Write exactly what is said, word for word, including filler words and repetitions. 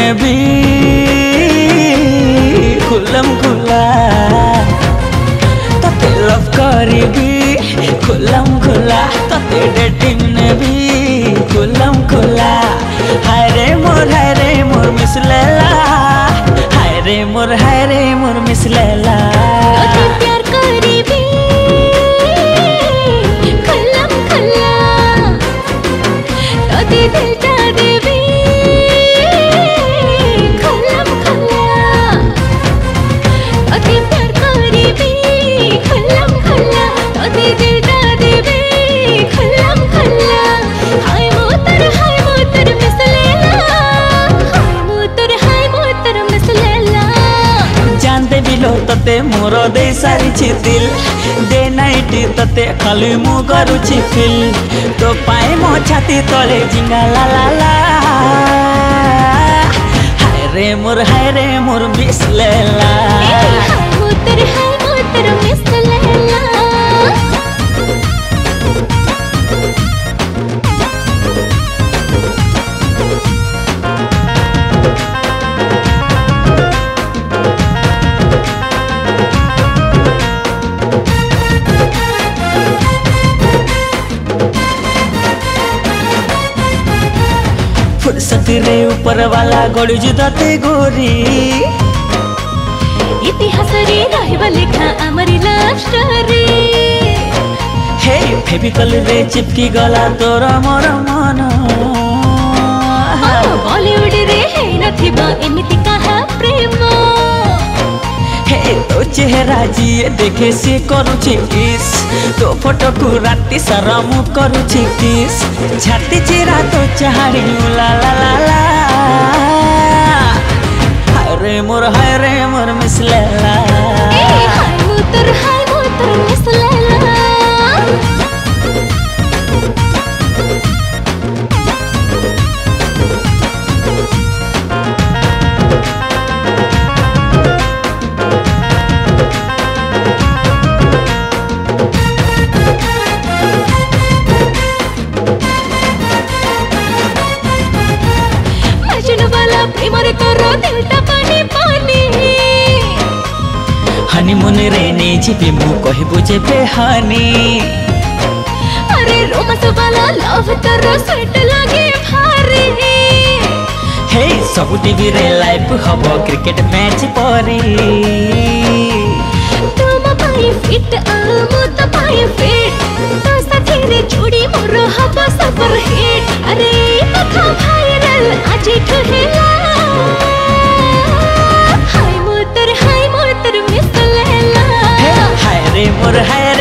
नेबी खुलम खुला तते लव करीबी खुलम खुला तते डेटिंग नेबी खुलम खुला। हाय रे मोर हाय रे मोर मिस लैला, हाय रे मोर हाय रे मोर मिस लैला। तते प्यार करीबी खुलम खुला तते दिल टा देबी खुलम खुला। तते प्यार करीबी खुलम खुला तते दिल टा देबी खुलम खुला। हाय मोतर हाय मोतर मिस लैला, हाय मोतर हाय मोतर मिस लैला। जान देबी लो तते मोर दे सारी छि दिल दे नाइटी तते खाली मु करूछि फिल तो पाए मो छाती तले जिंगा ला ला ला। हाय रे मोर हाय रे मोर मिस लैला। हाय मोतर हाय मोतर मिस लैला। फुर्सत रे ऊपर वाला गड़ी जुदाते गोरी इतिहास रे रहबा लेखा हमरी लव स्टोरी। हे फेविकल रे चिपकी गला तोर मोर मन बॉलीवुड रे है नथिबा एमिति कहा प्रेम। हे तो चेहरा जी देखे से करूछि किस तो फोटो को राती सारा मु करूछि किस छाती चिरा तो चाहड़ी ला ला ला ला। हाय रे मोर हाय रे मोर मिस लैला। हाय मोतर हाय मोतर मिस लैला। प्रेमरे तोरो दिलटा पानी पानी हनीमून रे ने जीबी मु कहबो जे बेहानी। अरे रोमांस वाला लव तोरो स्वीट लागे भारी। हे सब टीवी रे लाइव हबो क्रिकेट मैच परी तुम पाई फिट आमु त पाई फिट तो साथी रे जोड़ी मोर हबो सुपर हिट। अरे कथा भाइरल आज ठहेला। हाय मोतर हाय मोतर मिस लैला। हाय रे मोर हाय